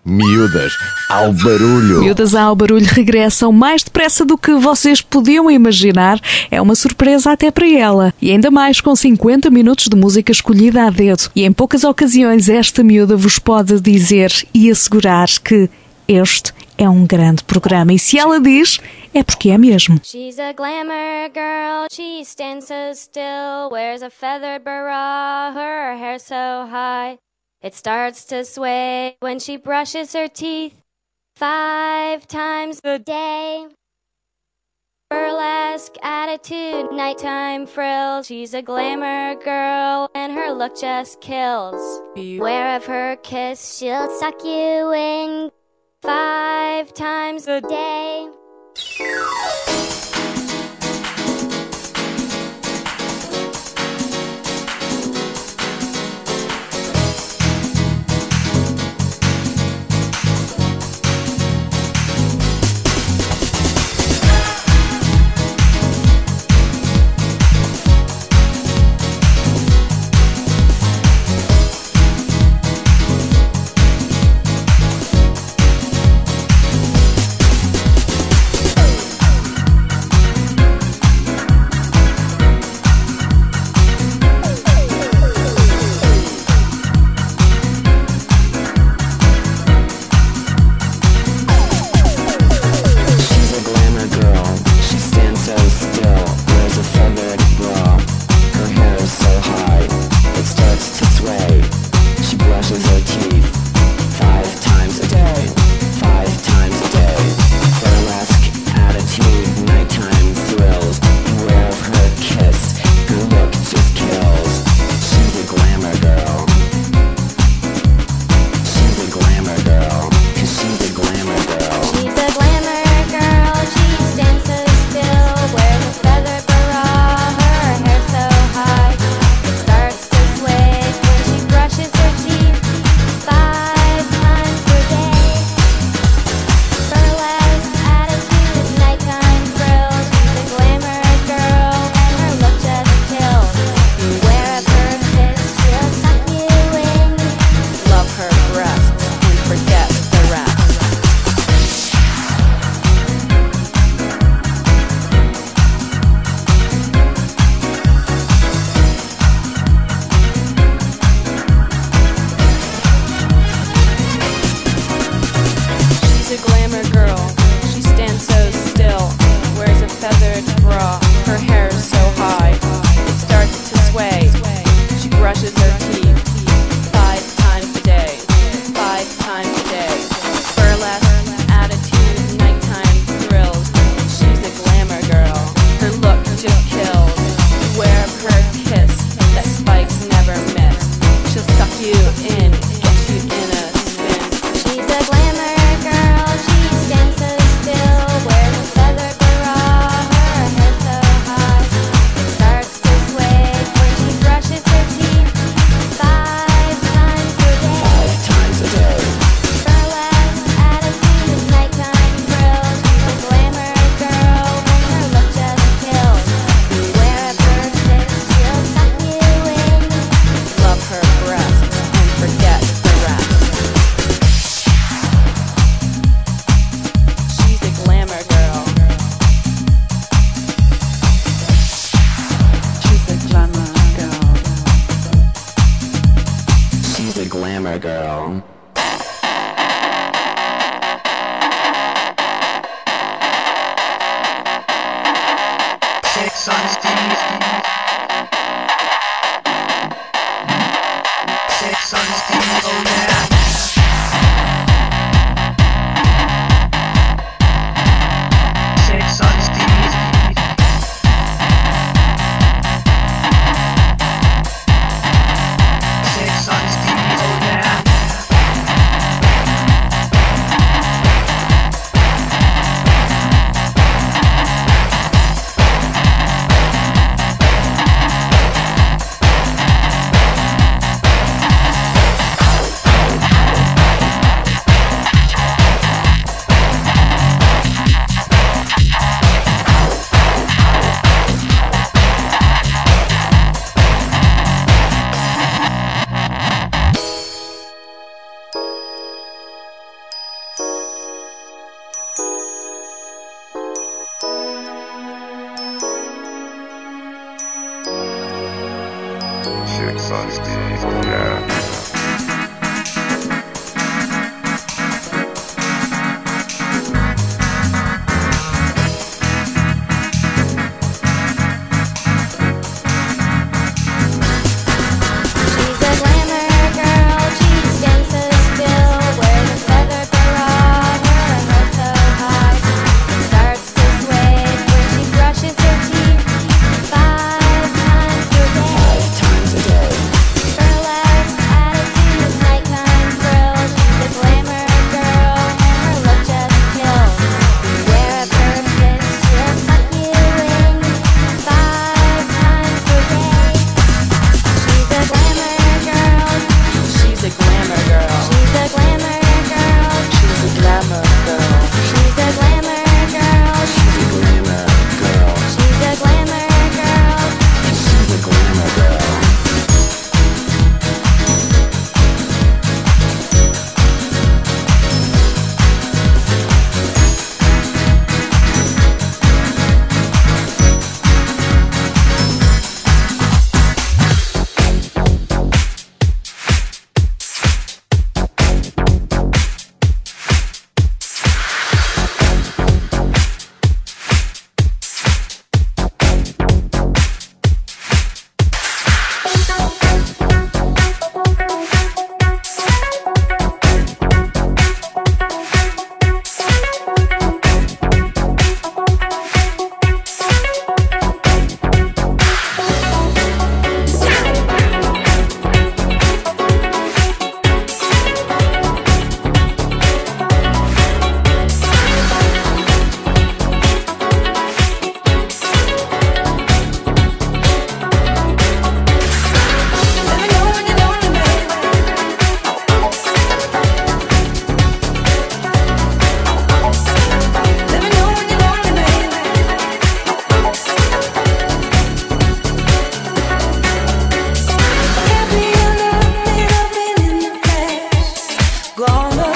Miúdas ao barulho. Miúdas ao barulho regressam mais depressa do que vocês podiam imaginar. É uma surpresa até para ela. E ainda mais com 50 minutos de música escolhida a dedo. E em poucas ocasiões esta miúda vos pode dizer e assegurar que este é um grande programa. E se ela diz, é porque é mesmo. She's a glamour girl, she stands so still, wears a feathered bra, her hair so high. It starts to sway when she brushes her teeth 5 times a day. Burlesque attitude, nighttime frill. She's a glamour girl and her look just kills. Beware of her kiss, she'll suck you in 5 times a day.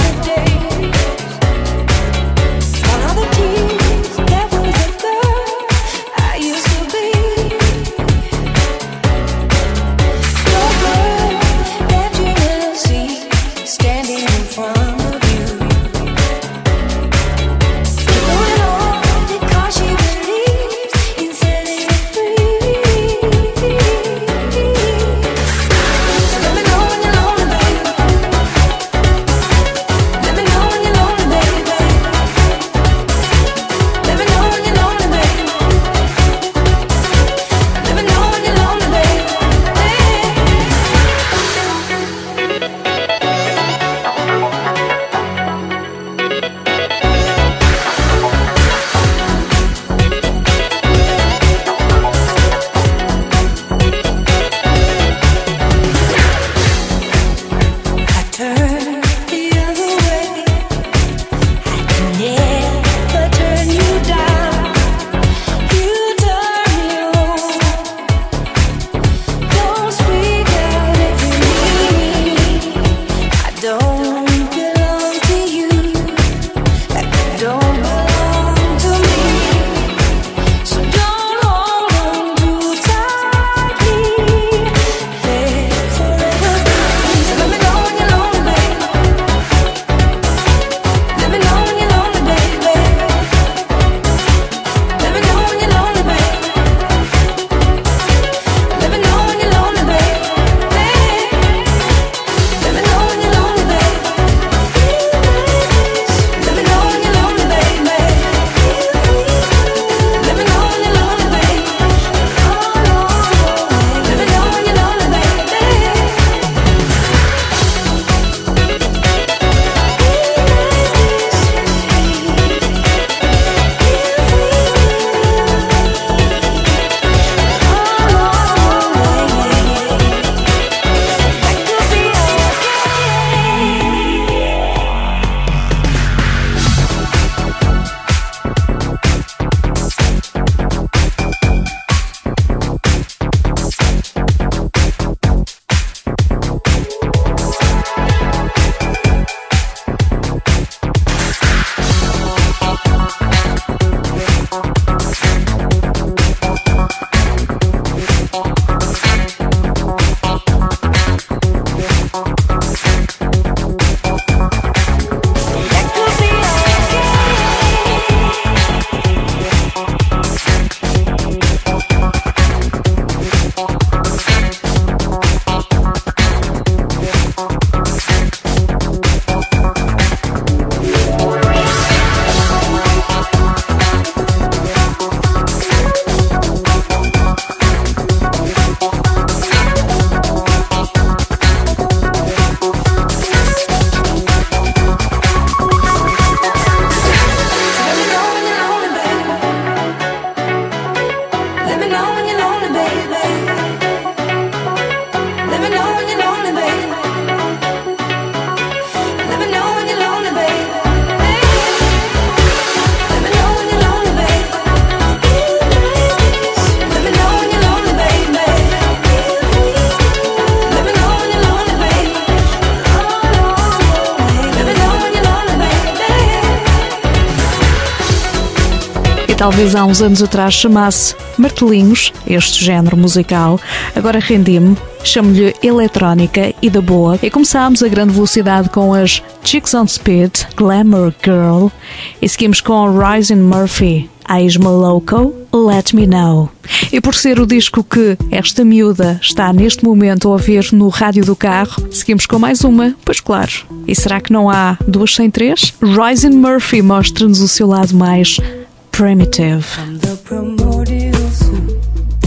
talvez há uns anos atrás chamasse martelinhos, este género musical. Agora rendi-me, chamo-lhe eletrónica e da boa. E começámos a grande velocidade com as Chicks on Speed, Glamour Girl, e seguimos com Ryan Murphy, Aisma Loco, Let Me Know. E por ser o disco que esta miúda está neste momento a ouvir no rádio do carro, seguimos com mais uma, pois claro. E será que não há duas sem três? Ryan Murphy mostra-nos o seu lado mais primitive. From the primordial soup,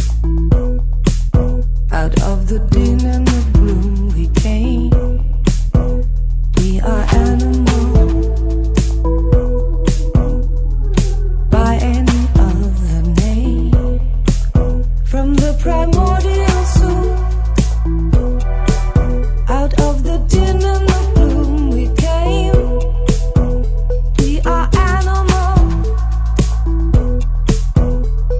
out of the din and the gloom we came. We are animals by any other name. From the primordial soup, out of the din and the gloom we came. We are animals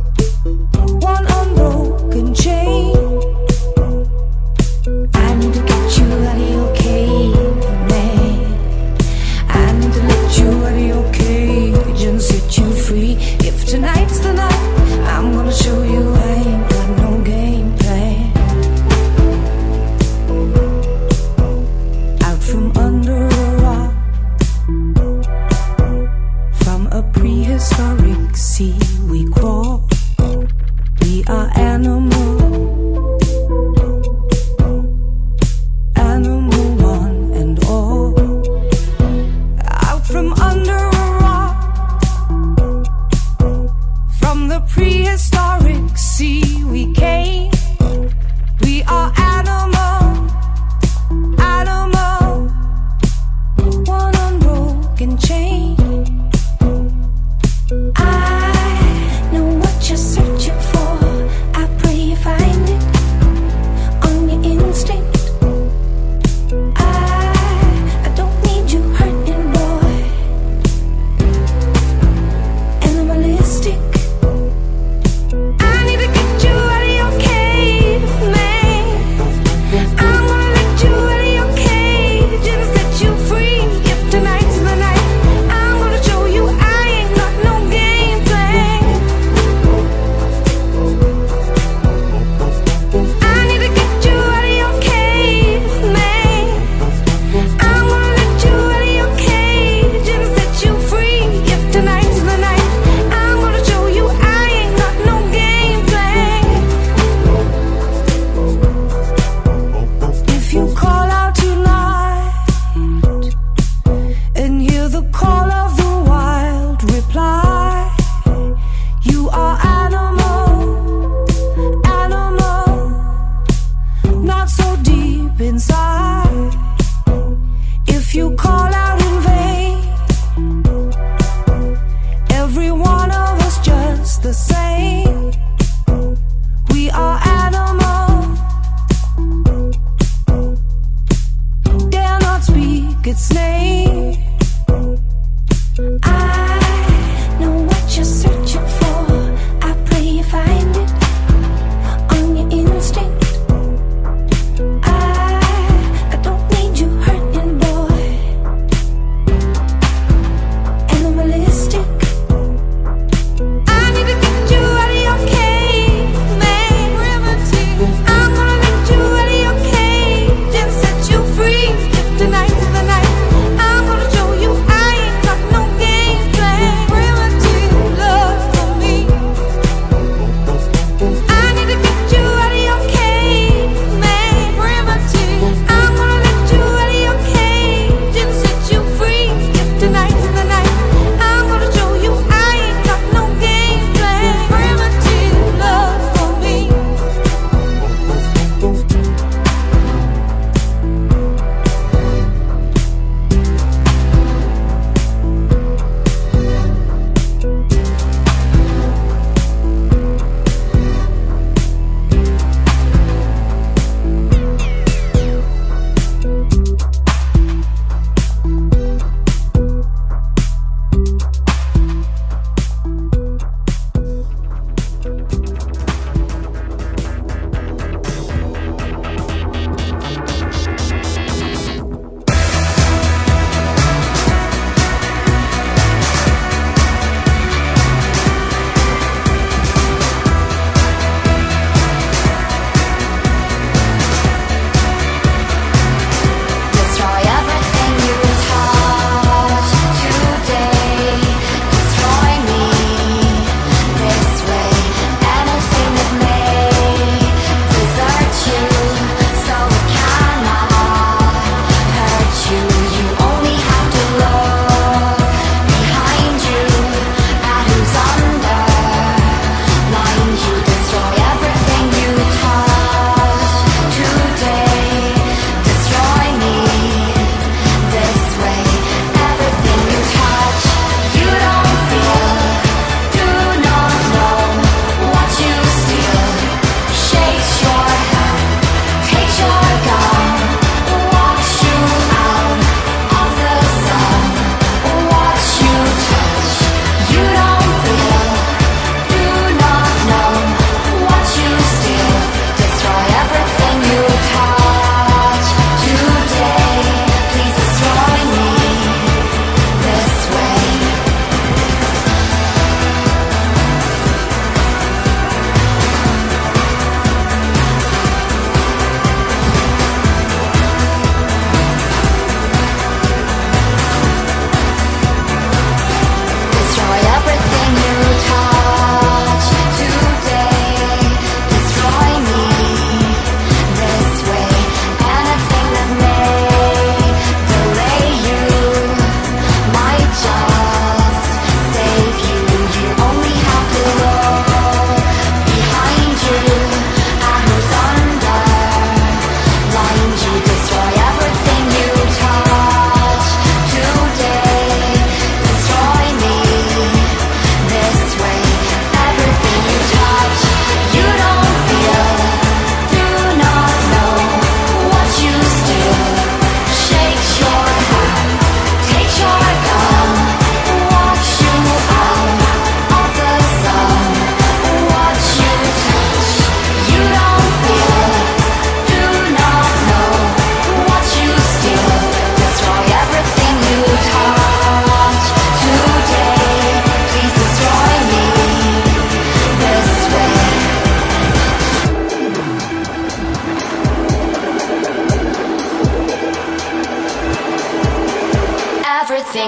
from under a rock. From the prehistoric sea we came. We are animal, animal, one unbroken chain. I know what you're searching for. I pray you find it on your instinct. I don't need you hurting, boy. Animalistic. I need to get you out of your cave, man. I'm gonna let you out of your cage and set you free. If tonight's the night, I'm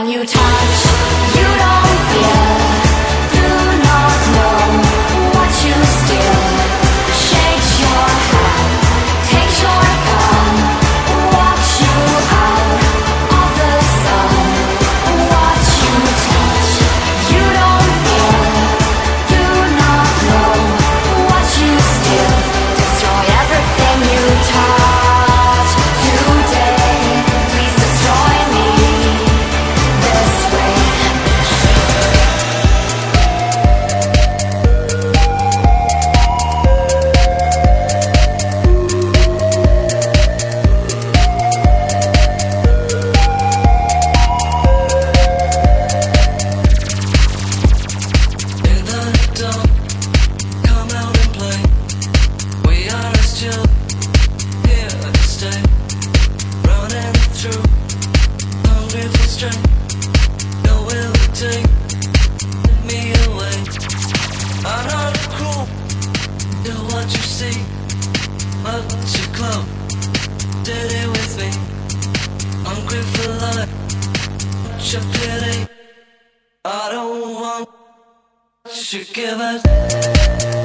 everything you touch. You don't feel, do not know what you steal. Shakes your hand, takes your gun, walks you out of the sun. What you touch, you don't feel, do not know what you steal. Destroy everything you touch today. Please destroy me this way. In the dawn, come out and play. We are still here to stay. Running through, hungry for strength. No will take me away. I'm not cruel, do what you see. But you club, did it with me. Hungry for life, your pity. I don't want you give it.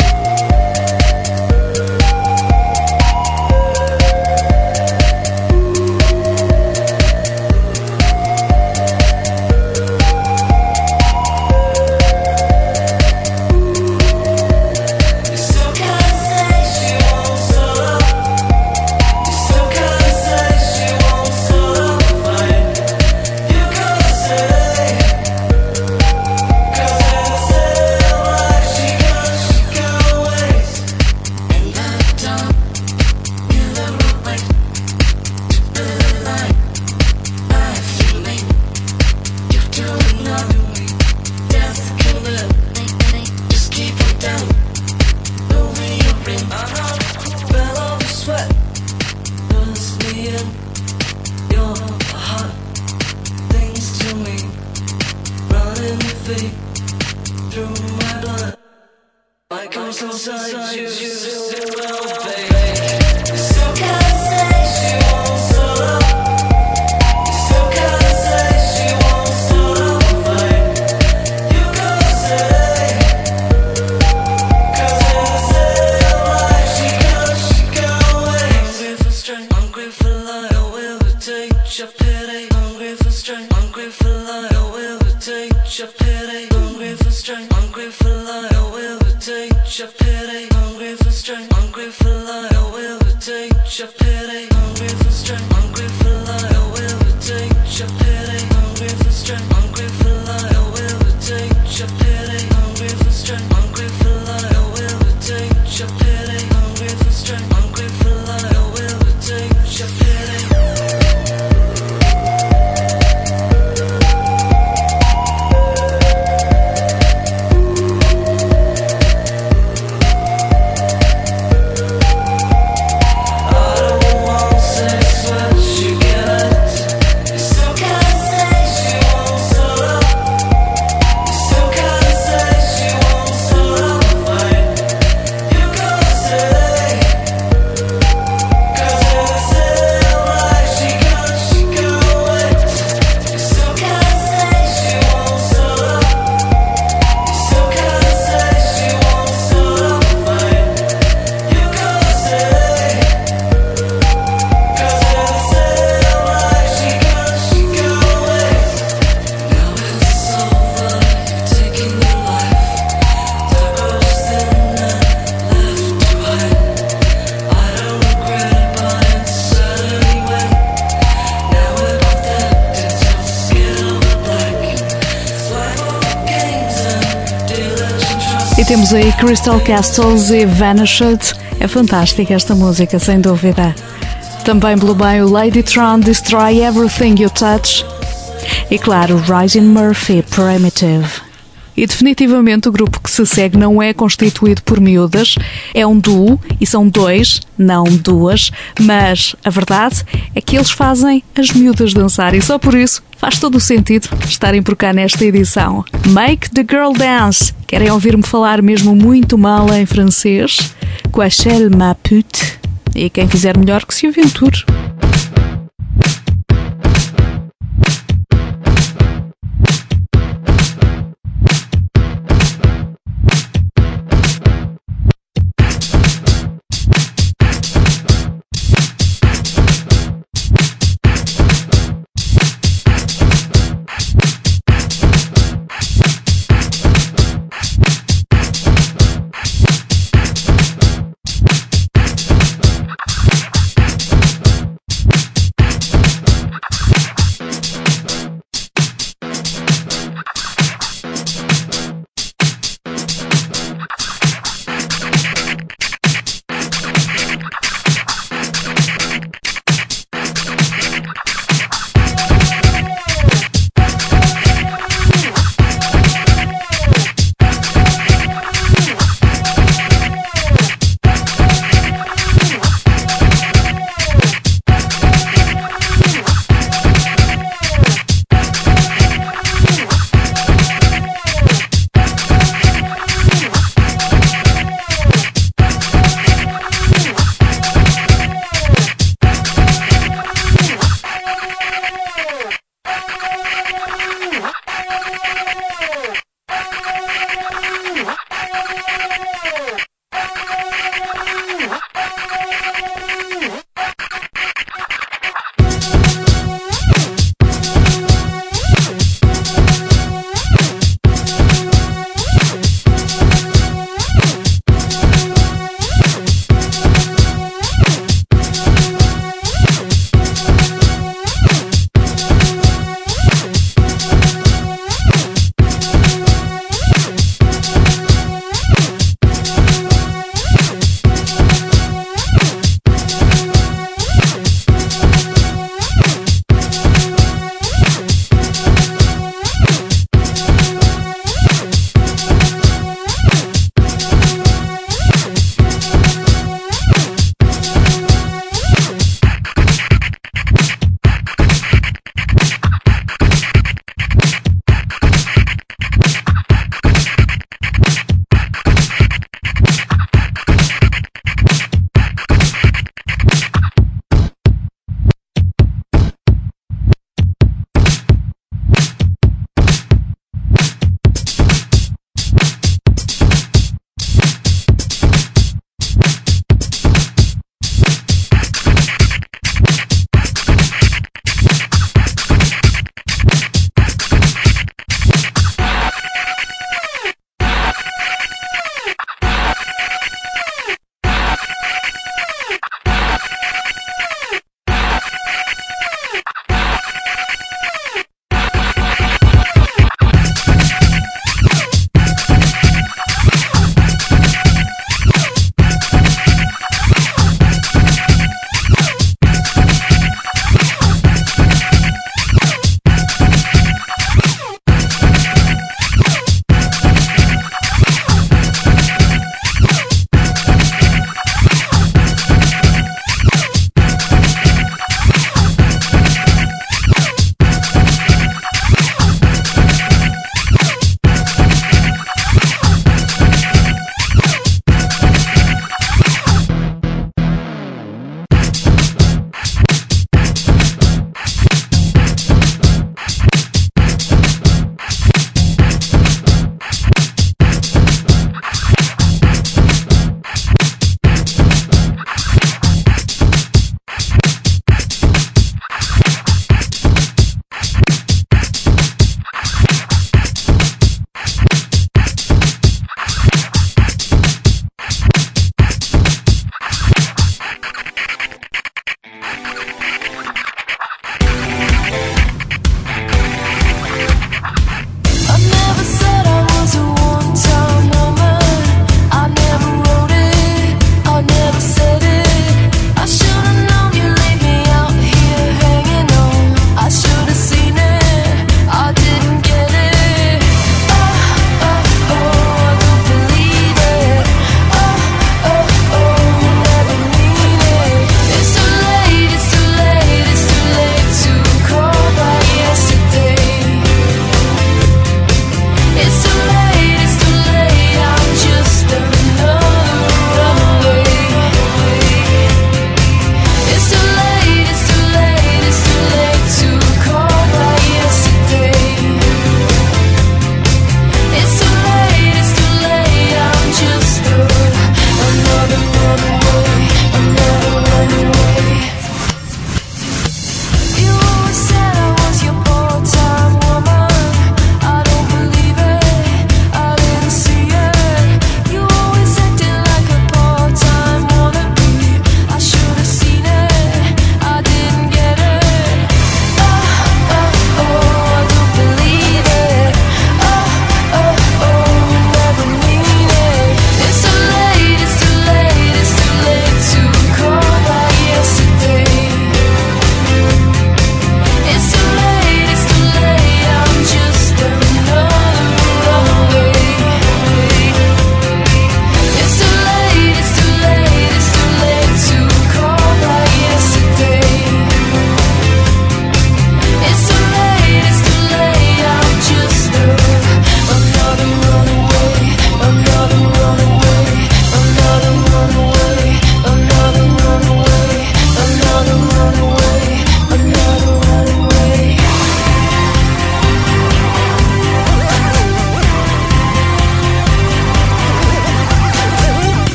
You still can't say she won't stop. You still can't say she won't stop fighting. You gotta say, 'cause in a sale like she got ways. In the dark, you never wait to be like life you made. You do not death can live. Just keep it down. Over your ring. I'm not fell off the sweat. Push me in. Your heart things to me. Running feet through my blood. Like I'm so inside you still will, baby. You still can't say she won't stop. You still can't say she won't stop fighting. You gotta say, 'cause in a sale like she got ways. Hungry for strength, hungry for life. I will take your pity. Hungry for strength, hungry for life. I will take your pity. Hungry for strength, hungry for life. I will take your pity. Hungry for strength, hungry for life. I will take your pity. Hungry for strength, hungry for life. I will take your pity. Hungry for strength, hungry for life. I will take your pity. Hungry for strength, hungry for life. I will take your pity. Hungry for strength, hungry for life. I will take your pity. E temos aí Crystal Castles e Vanished. É fantástica esta música, sem dúvida. Também pelo bem o Ladytron, Destroy Everything You Touch. E claro, Rising Murphy, Primitive. E definitivamente o grupo que se segue não é constituído por miúdas, é um duo e são dois, não duas, mas a verdade é que eles fazem as miúdas dançar e só por isso faz todo o sentido estarem por cá nesta edição. Make the Girl Dance. Querem ouvir-me falar mesmo muito mal em francês? Quachelle ma pute. E quem fizer melhor que se aventure.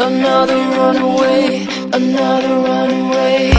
Another runaway, another runaway.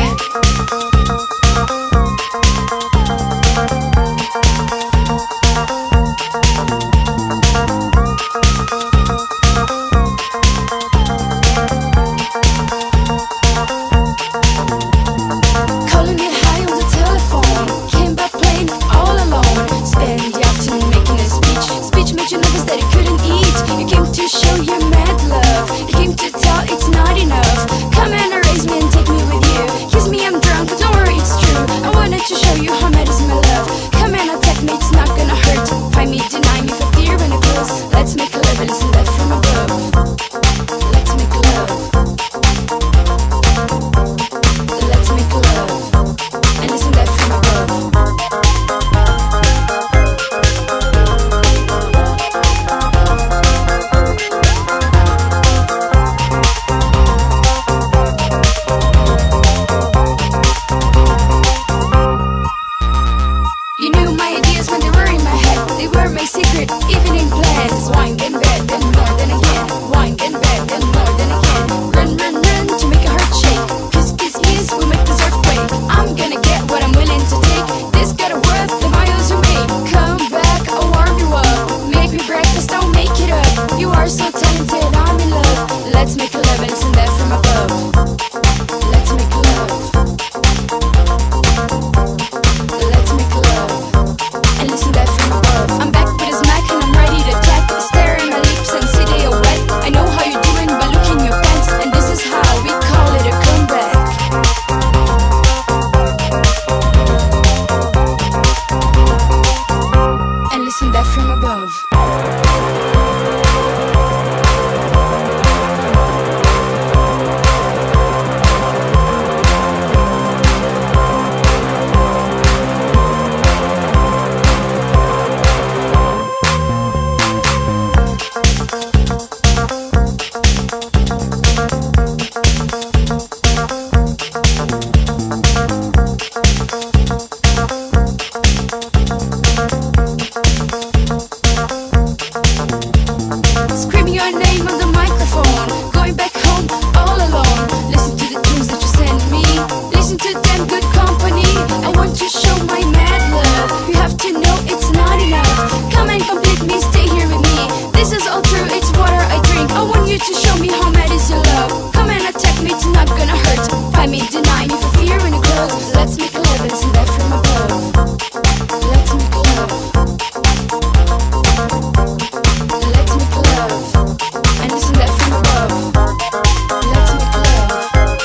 Calling me high on the telephone, came back playing all alone. Spent the afternoon making a speech made you nervous that you couldn't eat. You came to show your mad love, you came to tell it's not enough. Come and erase me and take me with you. Kiss me, I'm drunk, but don't worry, it's true. I wanted to show you how mad is my love. Come and attack me, it's not gonna hurt. Find me, deny me for fear when it goes. Let's make a love and listen that from above. Let's make love. Let's make love and listen that from above. You knew my ideas when they were in my head. They were my secret, even in plans. Wine and bed, then more than again. Wine and bed, then more than again. Run, run, run to make a heart shake. Kiss, kiss, kiss, we make this earthquake. I'm gonna get what I'm willing to take. This gotta worth the miles you made. Come back, I'll warm you up. Make me breakfast, I'll make it up. You are so talented, I'm in love. Let's make love and listen that from above. Let's make love. Let's make love and listen that from above. I'm back with a smack and I'm ready to attack. Stare at my lips and say they are wet. I know how you're doing by looking your pants, and this is how we call it a comeback. And listen that from above. Screaming your name on the microphone, going back home all alone. Listen to the tunes that you send me, listen to them good company. I want to show my mad love. You have to know it's not enough. Come and complete me, stay here with me. This is all true, it's water I drink. I want you to show me how mad is your love. Come and attack me, it's not gonna hurt. Find me, deny me for fear when it grows. Let's make love and see that from above. Let's make love. Let's make love and listen that from above. Let's make love.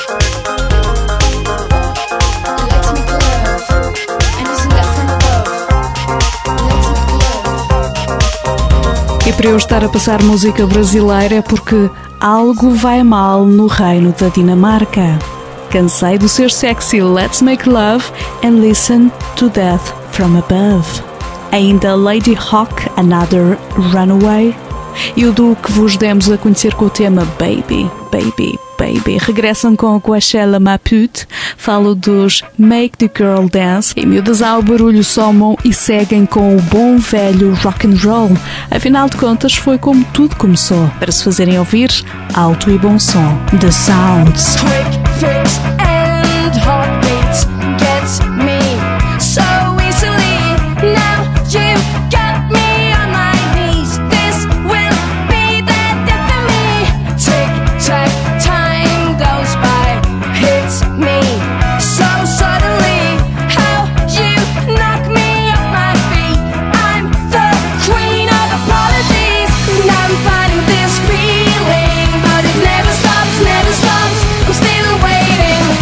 Let's make love and listen that from above. Let's make love. E para eu estar a passar música brasileira é porque algo vai mal no reino da Dinamarca. Cansei de ser sexy, let's make love and listen to death from above. Ainda Lady Hawk, Another Runaway. E o duo que vos demos a conhecer com o tema Baby, Baby, Baby. Regressam com a Guachela Mapute, falo dos Make the Girl Dance e miúdas ao barulho somam e seguem com o bom velho rock and roll. Afinal de contas foi como tudo começou, para se fazerem ouvir alto e bom som. The Sounds. Quick fix and heartbeats gets me so easily. Now you've got me on my knees. This will be the death of me. Tick tack, time goes by, hits me so suddenly. How you knock me off my feet. I'm the queen of apologies, and I'm fighting this feeling, but it never stops, never stops. I'm still waiting.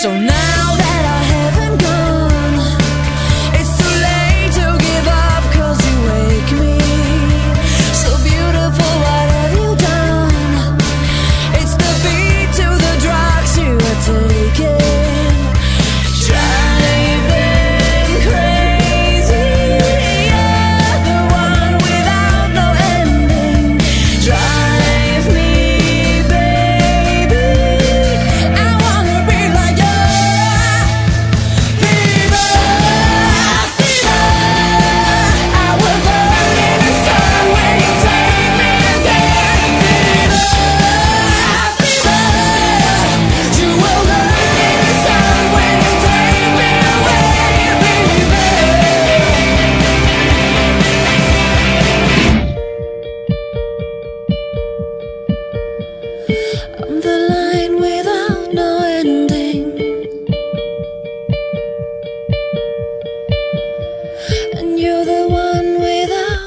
So now that I haven't gone, it's too late to give up, 'cause you wake me. So beautiful, what have you done? It's the beat to the drugs you are taking, driving crazy. You're the one without no ending. Drive me, baby. I wanna be like you. Fever, fever. I will burn in the sun when you take me again. Fever, fever. You will burn in the sun when you take me away, baby. I'm the line without no ending, and you're the one without.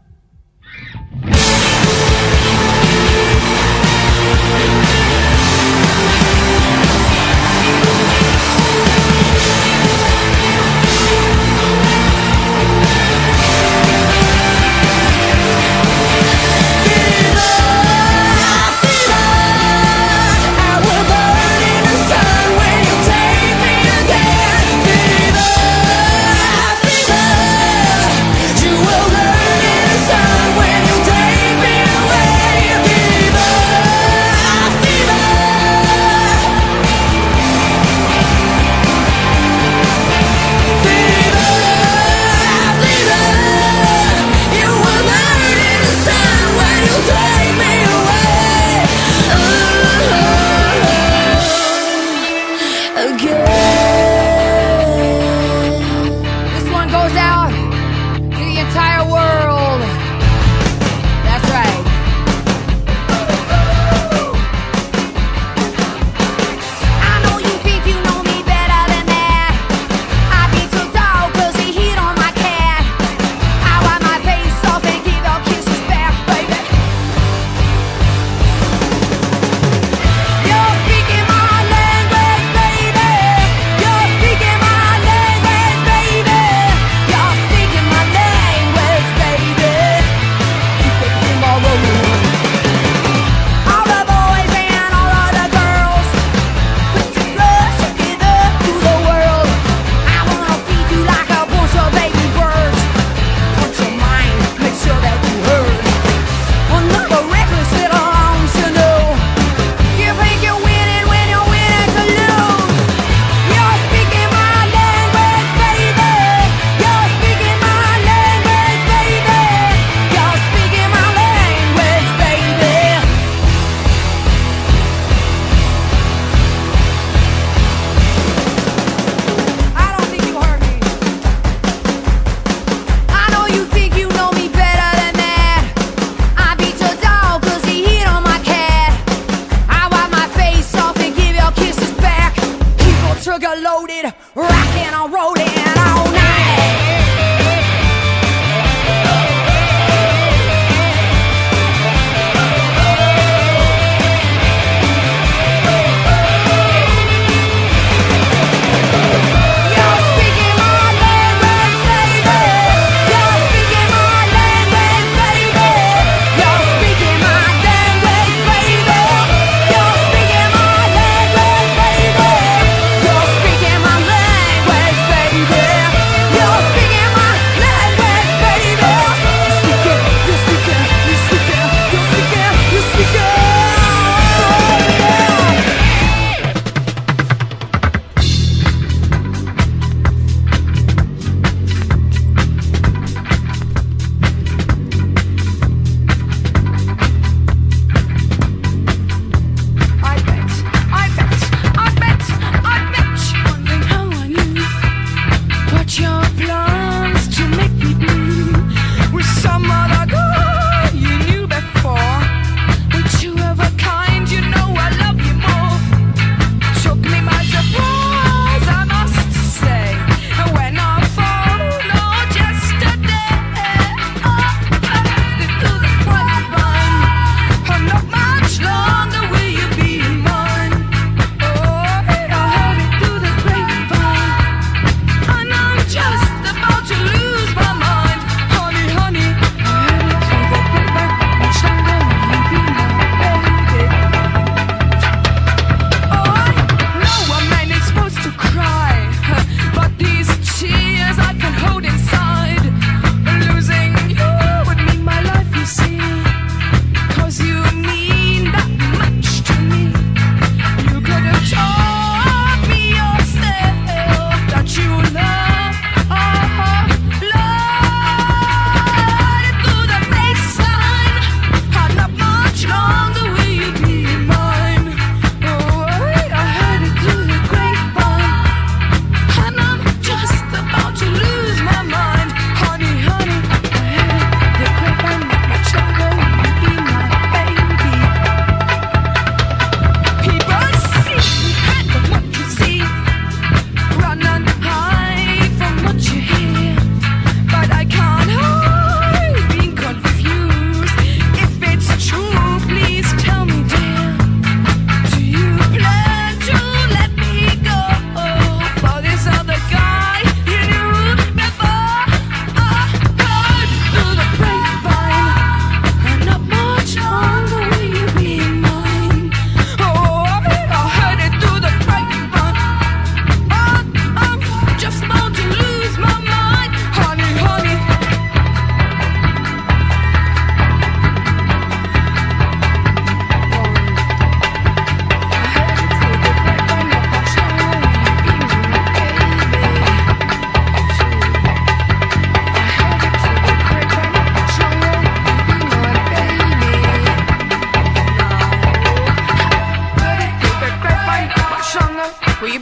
I will burn in the sun when you take me again. Fever, fever. You will burn in the sun when you take me away. Fever, fever. Fever, fever. You will burn in the sun when you take me away. Again. This one goes out to the entire world. That's right. I know you think you know me better than that. I beat your dog 'cause he hit on my cat. I wipe my face off and give your kisses back, baby. You're speaking my language, baby.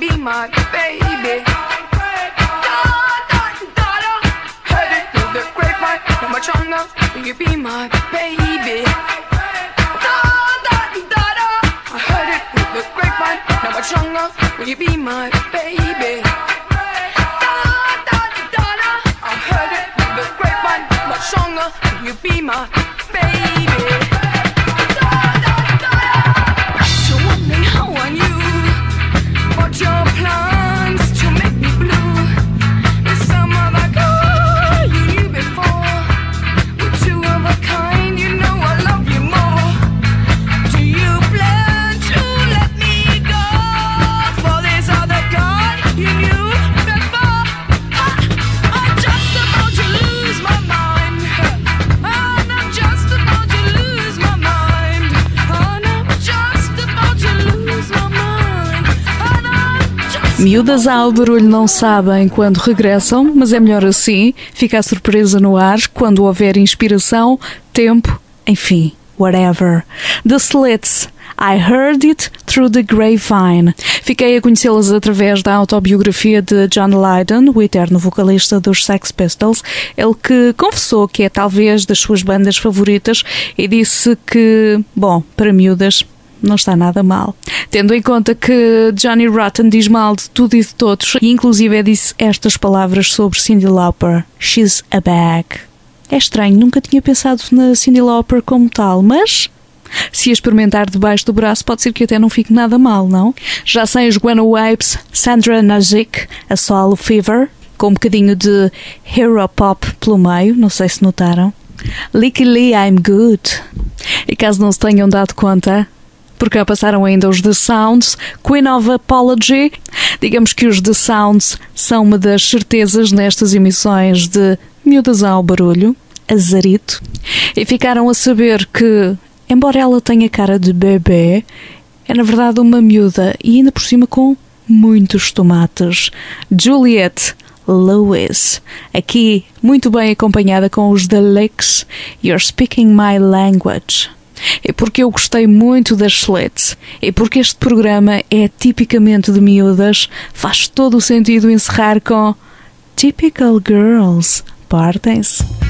be my baby? Heard it through the grapevine, how much longer will you be my baby? I heard it through the grapevine, how much longer will you be my baby? I heard it through the grapevine, how much longer will you be my baby? So wondering how I knew what your plans to make me blue. Is some other girl you knew before? We're two of a kind, you know I love you more. Do you plan to let me go for this other guy you knew before? I'm just about to lose my mind, and I'm just about to lose my mind, and I'm just about to lose my mind, and I'm just. Miúdas ao barulho não sabem quando regressam, mas é melhor assim. Fica a surpresa no ar quando houver inspiração, tempo, enfim, whatever. The Slits, I Heard It Through the Grapevine. Fiquei a conhecê-las através da autobiografia de John Lydon, o eterno vocalista dos Sex Pistols, ele que confessou que é talvez das suas bandas favoritas e disse que, bom, para miúdas não está nada mal. Tendo em conta que Johnny Rotten diz mal de tudo e de todos, e inclusive disse estas palavras sobre Cyndi Lauper: She's a bag. É estranho, nunca tinha pensado na Cyndi Lauper como tal, mas se a experimentar debaixo do braço pode ser que até não fique nada mal, não? Já sem os Guano Apes, Sandra Nazik, a solo Fever, com um bocadinho de hero pop pelo meio, não sei se notaram. Licky Lee, I'm Good. E caso não se tenham dado conta, por cá passaram ainda os The Sounds, Queen of Apology. Digamos que os The Sounds são uma das certezas nestas emissões de Miúdas ao Barulho, azarito. E ficaram a saber que, embora ela tenha cara de bebê, é na verdade uma miúda e ainda por cima com muitos tomates. Juliette Lewis, aqui muito bem acompanhada com os The Licks, You're Speaking My Language. É porque eu gostei muito das Slits, é porque este programa é tipicamente de miúdas, faz todo o sentido encerrar com Typical Girls. Partem-se.